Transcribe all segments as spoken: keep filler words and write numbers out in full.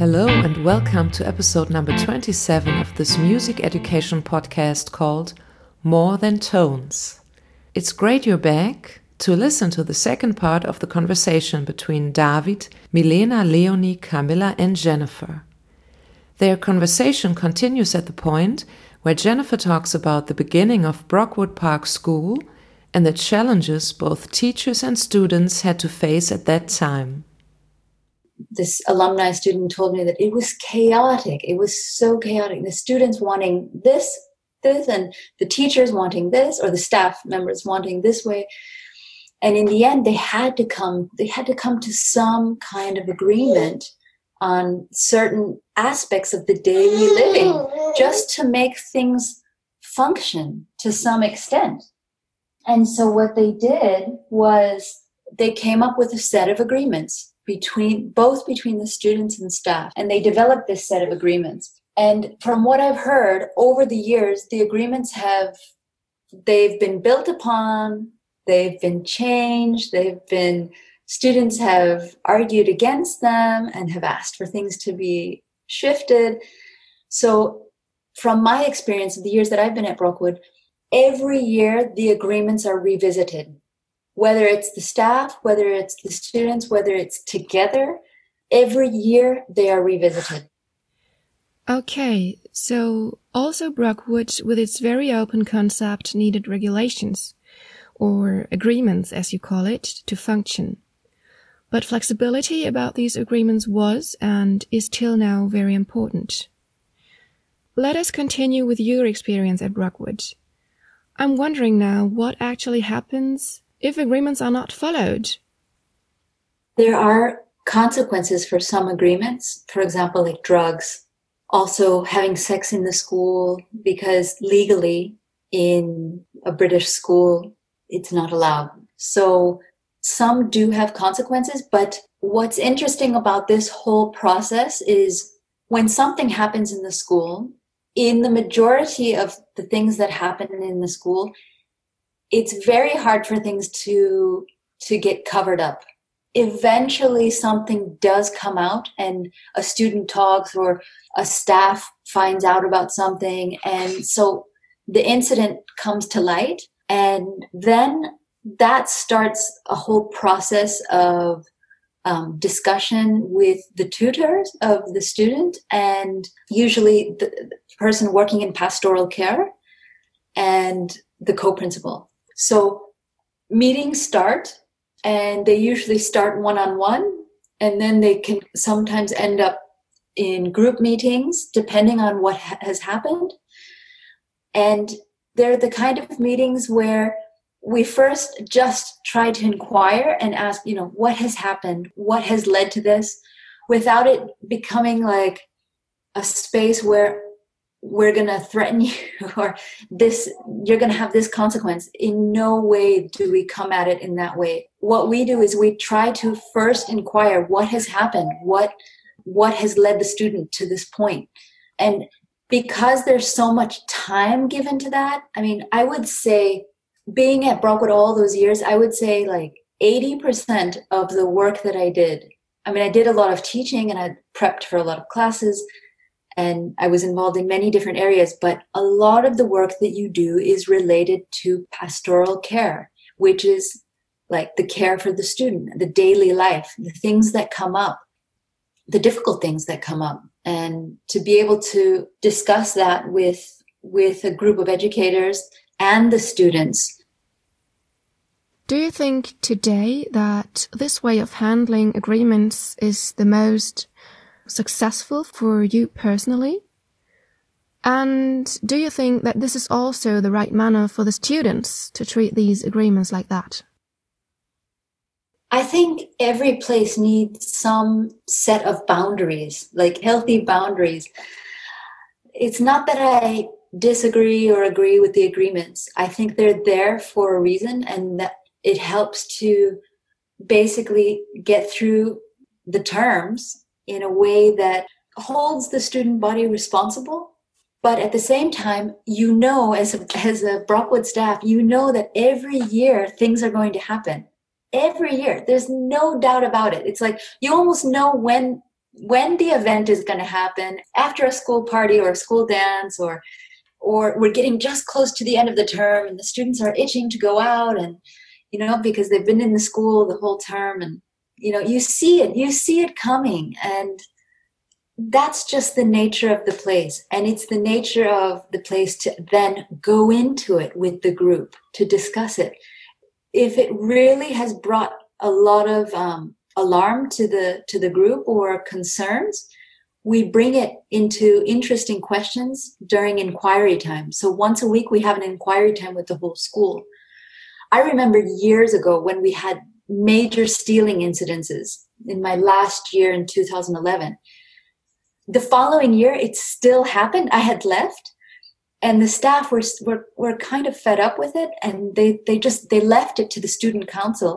Hello and welcome to episode number twenty-seven of this music education podcast called More Than Tones. It's great you're back to listen to the second part of the conversation between David, Milena, Leonie, Camilla and Jennifer. Their conversation continues at the point where Jennifer talks about the beginning of Brockwood Park School and the challenges both teachers and students had to face at that time. This alumni student told me that it was chaotic. It was so chaotic. The students wanting this, this, and the teachers wanting this, or the staff members wanting this way. And in the end, they had to come, they had to come to some kind of agreement on certain aspects of the daily living just to make things function to some extent. And so what they did was they came up with a set of agreements between both between the students and staff, and they developed this set of agreements. And from what I've heard over the years, the agreements have they've been built upon, they've been changed, they've been students have argued against them and have asked for things to be shifted. So from my experience of the years that I've been at Brockwood, every year the agreements are revisited. Whether it's the staff, whether it's the students, whether it's together, every year they are revisited. Okay, so also Brockwood, with its very open concept, needed regulations, or agreements as you call it, to function. But flexibility about these agreements was and is till now very important. Let us continue with your experience at Brockwood. I'm wondering now what actually happens if agreements are not followed. There are consequences for some agreements, for example, like drugs, also having sex in the school, because legally in a British school, it's not allowed. So some do have consequences, but what's interesting about this whole process is when something happens in the school, in the majority of the things that happen in the school, it's very hard for things to to get covered up. Eventually something does come out and a student talks or a staff finds out about something. And so the incident comes to light, and then that starts a whole process of um, discussion with the tutors of the student and usually the, the person working in pastoral care and the co-principal. So meetings start, and they usually start one-on-one, and then they can sometimes end up in group meetings, depending on what ha- has happened. And they're the kind of meetings where we first just try to inquire and ask, you know, what has happened? What has led to this? Without it becoming like a space where we're going to threaten you or this, you're going to have this consequence. In no way do we come at it in that way. What we do is we try to first inquire what has happened, what, what has led the student to this point. And because there's so much time given to that, I mean, I would say being at Brockwood all those years, I would say like eighty percent of the work that I did. I mean, I did a lot of teaching and I prepped for a lot of classes, and I was involved in many different areas, but a lot of the work that you do is related to pastoral care, which is like the care for the student, the daily life, the things that come up, the difficult things that come up. And to be able to discuss that with, with a group of educators and the students. Do you think today that this way of handling agreements is the most successful for you personally? And do you think that this is also the right manner for the students to treat these agreements like that? I think every place needs some set of boundaries, like healthy boundaries. It's not that I disagree or agree with the agreements. I think they're there for a reason, and that it helps to basically get through the terms in a way that holds the student body responsible. But at the same time, you know, as a, as a Brockwood staff, you know that every year things are going to happen. Every year. There's no doubt about it. It's like you almost know when when the event is going to happen, after a school party or a school dance, or or we're getting just close to the end of the term and the students are itching to go out, and, you know, because they've been in the school the whole term, and, you know, you see it, you see it coming. And that's just the nature of the place. And it's the nature of the place to then go into it with the group to discuss it. If it really has brought a lot of um, alarm to the to the group or concerns, we bring it into interesting questions during inquiry time. So once a week, we have an inquiry time with the whole school. I remember years ago when we had major stealing incidences in my last year in two thousand eleven. The following year, it still happened. I had left, and the staff were were were kind of fed up with it, and they they just they left it to the student council,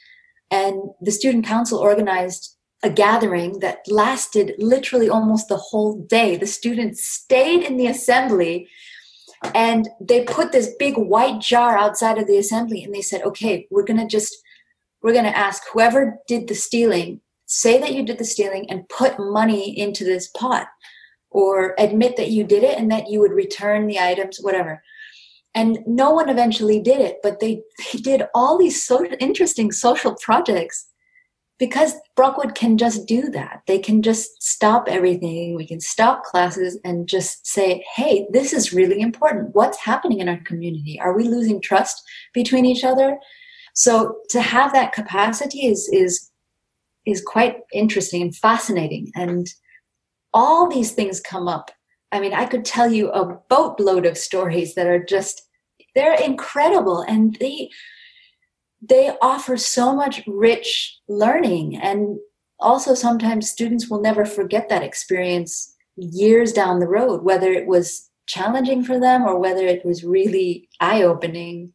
and the student council organized a gathering that lasted literally almost the whole day. The students stayed in the assembly, and they put this big white jar outside of the assembly, and they said, "Okay, we're gonna just we're gonna ask whoever did the stealing, say that you did the stealing and put money into this pot, or admit that you did it and that you would return the items, whatever." And no one eventually did it, but they, they did all these so interesting social projects because Brockwood can just do that. They can just stop everything. We can stop classes and just say, hey, this is really important. What's happening in our community? Are we losing trust between each other? So to have that capacity is, is, is quite interesting and fascinating. And all these things come up. I mean, I could tell you a boatload of stories that are just, they're incredible. And they, they offer so much rich learning. And also sometimes students will never forget that experience years down the road, whether it was challenging for them or whether it was really eye-opening.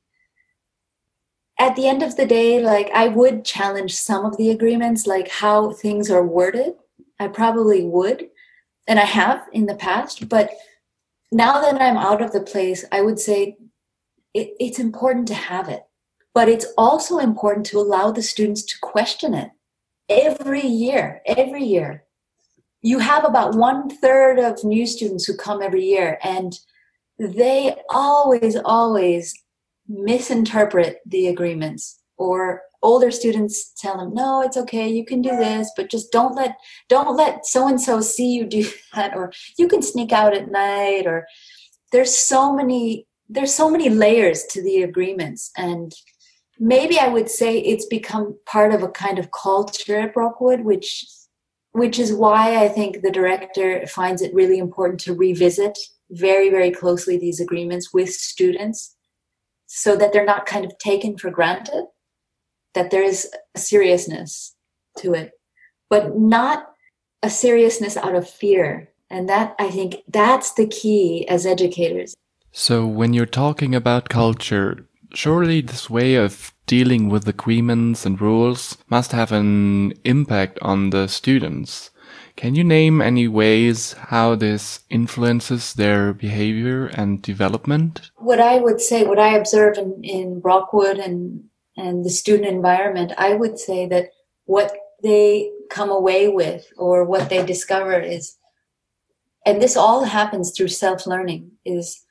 At the end of the day, like, I would challenge some of the agreements, like how things are worded. I probably would. And I have in the past, but now that I'm out of the place, I would say it, it's important to have it. But it's also important to allow the students to question it. Every year, every year. You have about one third of new students who come every year, and they always, always misinterpret the agreements. Or older students tell them, no, it's okay, you can do this, but just don't let don't let so-and-so see you do that, or you can sneak out at night, or there's so many there's so many layers to the agreements. And maybe I would say it's become part of a kind of culture at Brockwood, which which is why I think the director finds it really important to revisit very, very closely these agreements with students so that they're not kind of taken for granted, that there is a seriousness to it, but not a seriousness out of fear. And that, I think, that's the key as educators. So when you're talking about culture, surely this way of dealing with agreements and rules must have an impact on the students. Can you name any ways how this influences their behavior and development? What I would say, what I observe in, in Brockwood and and the student environment, I would say that what they come away with or what they discover is, and this all happens through self-learning, is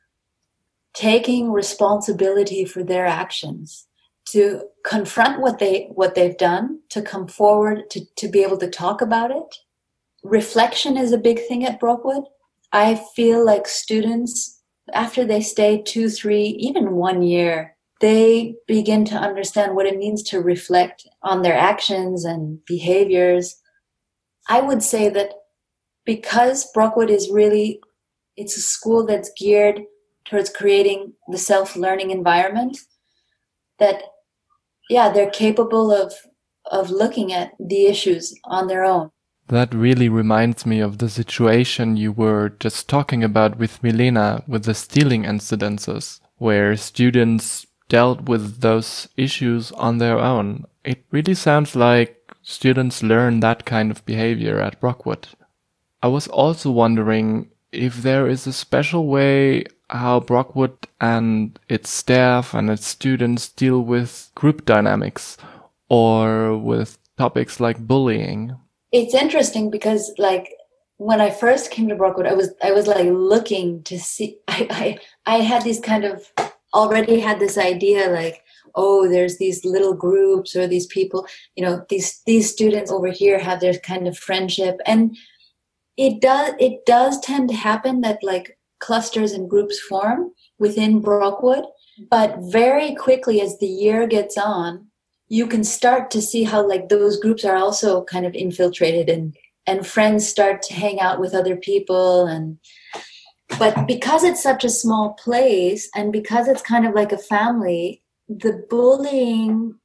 taking responsibility for their actions, to confront what they what they've done, to come forward, to, to be able to talk about it. Reflection is a big thing at Brockwood. I feel like students, after they stay two, three, even one year, they begin to understand what it means to reflect on their actions and behaviors. I would say that because Brockwood is really, it's a school that's geared towards creating the self-learning environment, that, yeah, they're capable of, of looking at the issues on their own. That really reminds me of the situation you were just talking about with Milena, with the stealing incidences, where students dealt with those issues on their own. It really sounds like students learn that kind of behavior at Brockwood. I was also wondering if there is a special way how Brockwood and its staff and its students deal with group dynamics or with topics like bullying. it's interesting because like when I first came to Brockwood, I was I was like looking to see. I I, I had these kind of already had this idea like, oh, there's these little groups or these people, you know, these these students over here have their kind of friendship, and it does it does tend to happen that like clusters and groups form within Brockwood, but very quickly as the year gets on, you can start to see how like those groups are also kind of infiltrated, and and friends start to hang out with other people. And but because it's such a small place and because it's kind of like a family, the bullying,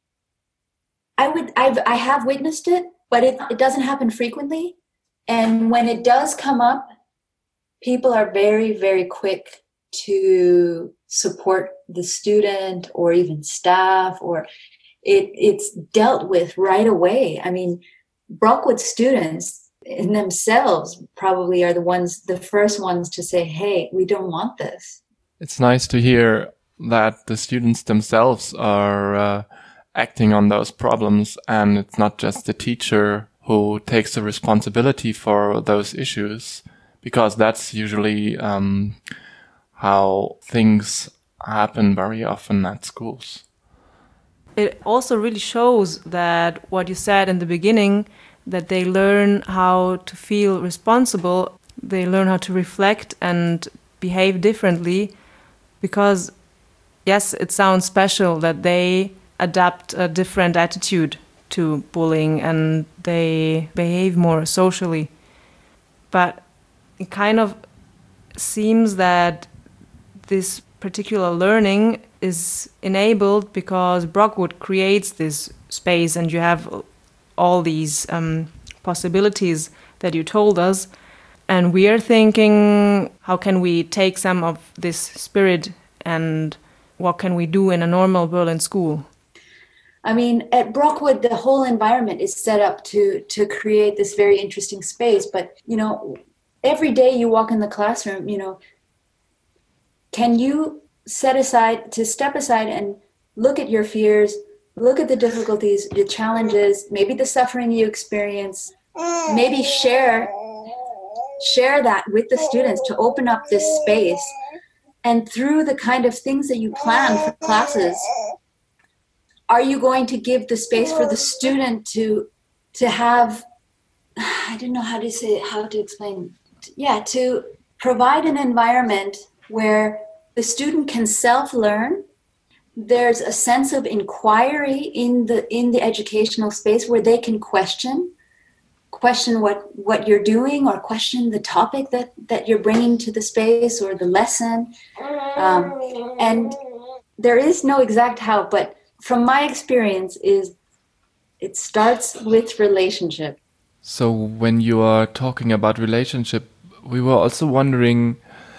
I would I've I have witnessed it, but it, it doesn't happen frequently. And when it does come up, people are very, very quick to support the student or even staff, or it it's dealt with right away. I mean, Brockwood students in themselves probably are the ones, the first ones to say, hey, we don't want this. It's nice to hear that the students themselves are uh, acting on those problems, and it's not just the teacher who takes the responsibility for those issues, because that's usually um, how things happen very often at schools. It also really shows that what you said in the beginning, that they learn how to feel responsible, they learn how to reflect and behave differently, because yes, it sounds special that they adapt a different attitude to bullying and they behave more socially. But it kind of seems that this particular learning is enabled because Brockwood creates this space and you have all these um, possibilities that you told us. And we are thinking, how can we take some of this spirit and what can we do in a normal Berlin school? I mean, at Brockwood, the whole environment is set up to to create this very interesting space. But, you know, every day you walk in the classroom, you know, can you set aside, to step aside and look at your fears, look at the difficulties, the challenges, maybe the suffering you experience, maybe share, share that with the students to open up this space. And through the kind of things that you plan for classes, are you going to give the space for the student to to have, I don't know how to say, how to explain, yeah, to provide an environment where the student can self-learn. There's a sense of inquiry in the in the educational space where they can question, question what, what you're doing, or question the topic that, that you're bringing to the space or the lesson. Um, and there is no exact how, but from my experience is it starts with relationship. So when you are talking about relationship, we were also wondering,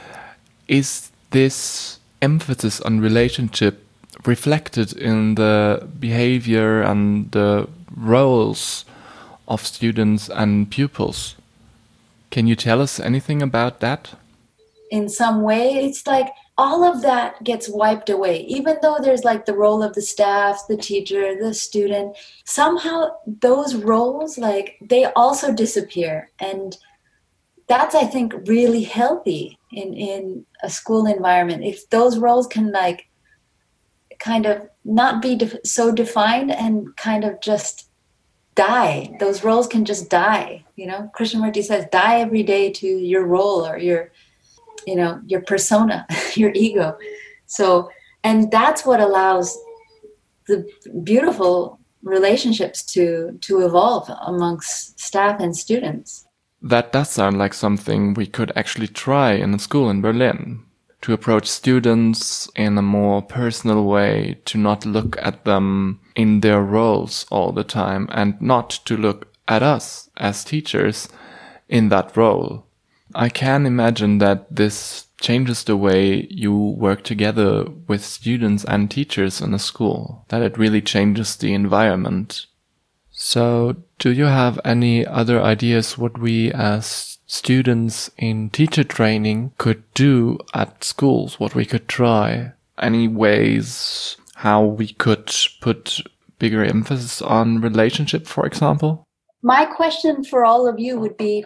is this emphasis on relationship reflected in the behavior and the roles of students and pupils? Can you tell us anything about that? In some way, it's like all of that gets wiped away. Even though there's like the role of the staff, the teacher, the student, somehow those roles, like, they also disappear. And that's, I think, really healthy in, in a school environment. If those roles can like kind of not be def- so defined and kind of just die. Those roles can just die. You know, Krishnamurti says, die every day to your role or your, you know, your persona, your ego. So, and that's what allows the beautiful relationships to, to evolve amongst staff and students. That does sound like something we could actually try in a school in Berlin, to approach students in a more personal way, to not look at them in their roles all the time, and not to look at us as teachers in that role. I can imagine that this changes the way you work together with students and teachers in a school, that it really changes the environment. So, do you have any other ideas what we as students in teacher training could do at schools, what we could try? Any ways how we could put bigger emphasis on relationship, for example? my question for all of you would be,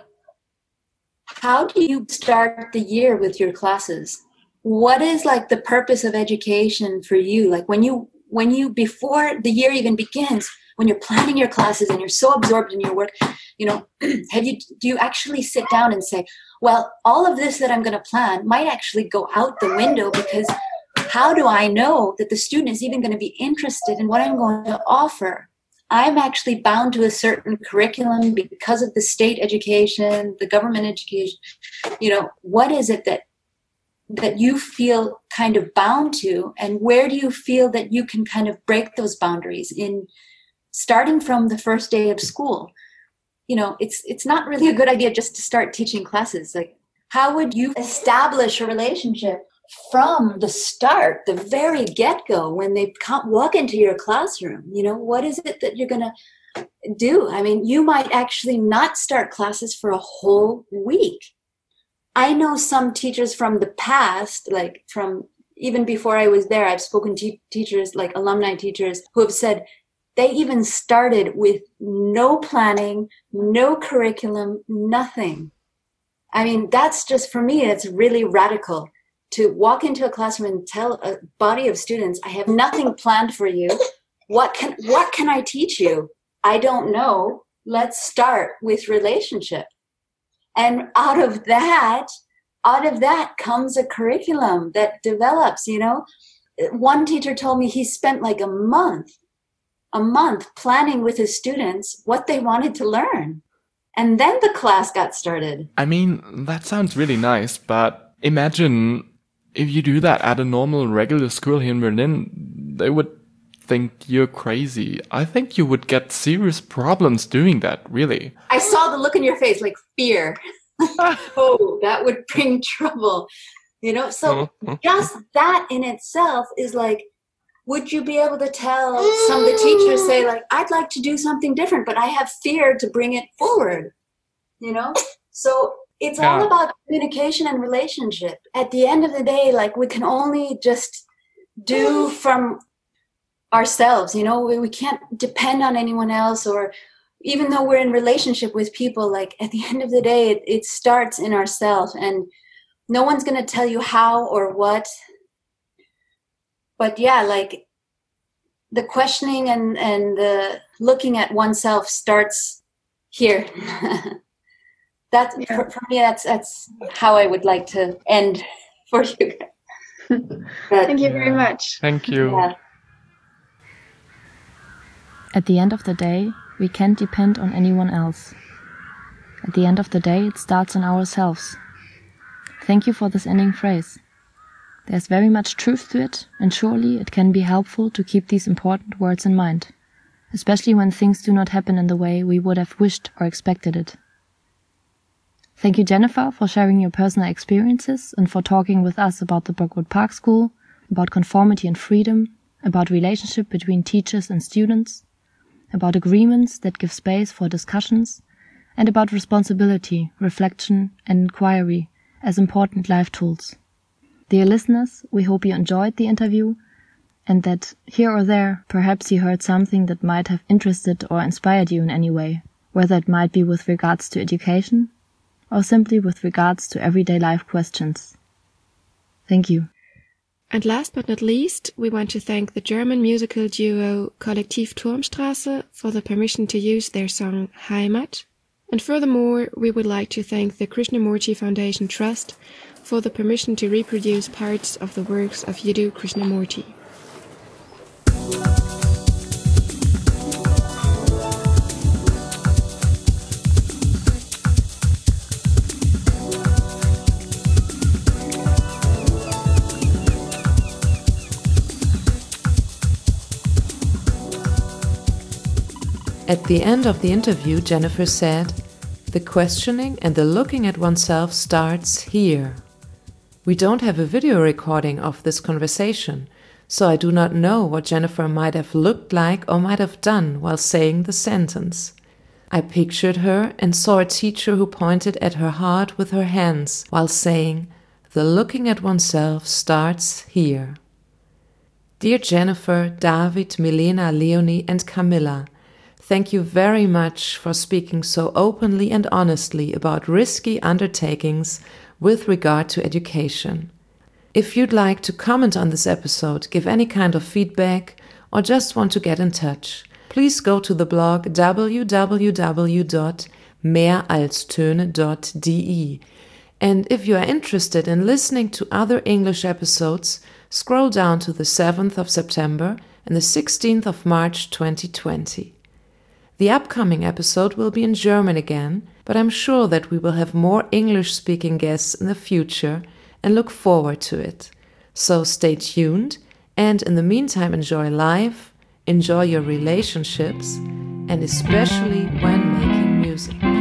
how do you start the year with your classes? What is like the purpose of education for you? Like when you, when you, before the year even begins, when you're planning your classes and you're so absorbed in your work, you know, have you, do you actually sit down and say, well, all of this that I'm going to plan might actually go out the window, because how do I know that the student is even going to be interested in what I'm going to offer? I'm actually bound to a certain curriculum because of the state education, the government education. You know, what is it that that you feel kind of bound to, and where do you feel that you can kind of break those boundaries in starting from the first day of school? You know, it's it's not really a good idea just to start teaching classes. Like, how would you establish a relationship from the start, the very get-go, when they come, walk into your classroom? You know, what is it that you're going to do? I mean, you might actually not start classes for a whole week. I know some teachers from the past, like from even before I was there, I've spoken to teachers, like alumni teachers, who have said they even started with no planning, no curriculum, nothing. I mean, that's just, for me, it's really radical to walk into a classroom and tell a body of students, I have nothing planned for you. What can, what can I teach you? I don't know. Let's start with relationship. And out of that, out of that comes a curriculum that develops, you know. One teacher told me he spent like a month, a month planning with his students what they wanted to learn. And then the class got started. I mean, that sounds really nice, but imagine if you do that at a normal, regular school here in Berlin, they would think you're crazy. I think you would get serious problems doing that, really. I saw the look in your face, like fear. Oh, that would bring trouble. You know, so mm-hmm. just that in itself is like, would you be able to tell some of the teachers, say like, I'd like to do something different, but I have fear to bring it forward, you know? So it's yeah. all about communication and relationship. At the end of the day, like we can only just do from ourselves, you know, we, we can't depend on anyone else, or even though we're in relationship with people, like at the end of the day, it, it starts in ourselves, and no one's going to tell you how or what. But yeah, like the questioning and, and the looking at oneself starts here. That's yeah. for, for me, that's, that's how I would like to end for you. But, Thank you very much. Thank you. Yeah. At the end of the day, we can't depend on anyone else. At the end of the day, it starts in ourselves. Thank you for this ending phrase. There's very much truth to it, and surely it can be helpful to keep these important words in mind, especially when things do not happen in the way we would have wished or expected it. Thank you, Jennifer, for sharing your personal experiences and for talking with us about the Brookwood Park School, about conformity and freedom, about relationship between teachers and students, about agreements that give space for discussions, and about responsibility, reflection, and inquiry as important life tools. Dear listeners, we hope you enjoyed the interview, and that here or there, perhaps you heard something that might have interested or inspired you in any way, whether it might be with regards to education, or simply with regards to everyday life questions. Thank you. And last but not least, we want to thank the German musical duo Kollektiv Turmstrasse for the permission to use their song Heimat. And furthermore, we would like to thank the Krishnamurti Foundation Trust for the permission to reproduce parts of the works of Yiddu Krishnamurti. At the end of the interview, Jennifer said, "The questioning and the looking at oneself starts here." We don't have a video recording of this conversation, so I do not know what Jennifer might have looked like or might have done while saying the sentence. I pictured her and saw a teacher who pointed at her heart with her hands while saying, "The looking at oneself starts here." Dear Jennifer, David, Milena, Leonie and Camilla, Thank you very much for speaking so openly and honestly about risky undertakings with regard to education. If you'd like to comment on this episode, give any kind of feedback, or just want to get in touch, please go to the blog w w w dot mehr als töne dot d e. And if you are interested in listening to other English episodes, scroll down to the seventh of September and the sixteenth of March twenty twenty. The upcoming episode will be in German again, but I'm sure that we will have more English-speaking guests in the future and look forward to it. So stay tuned, and in the meantime enjoy life, enjoy your relationships, and especially when making music.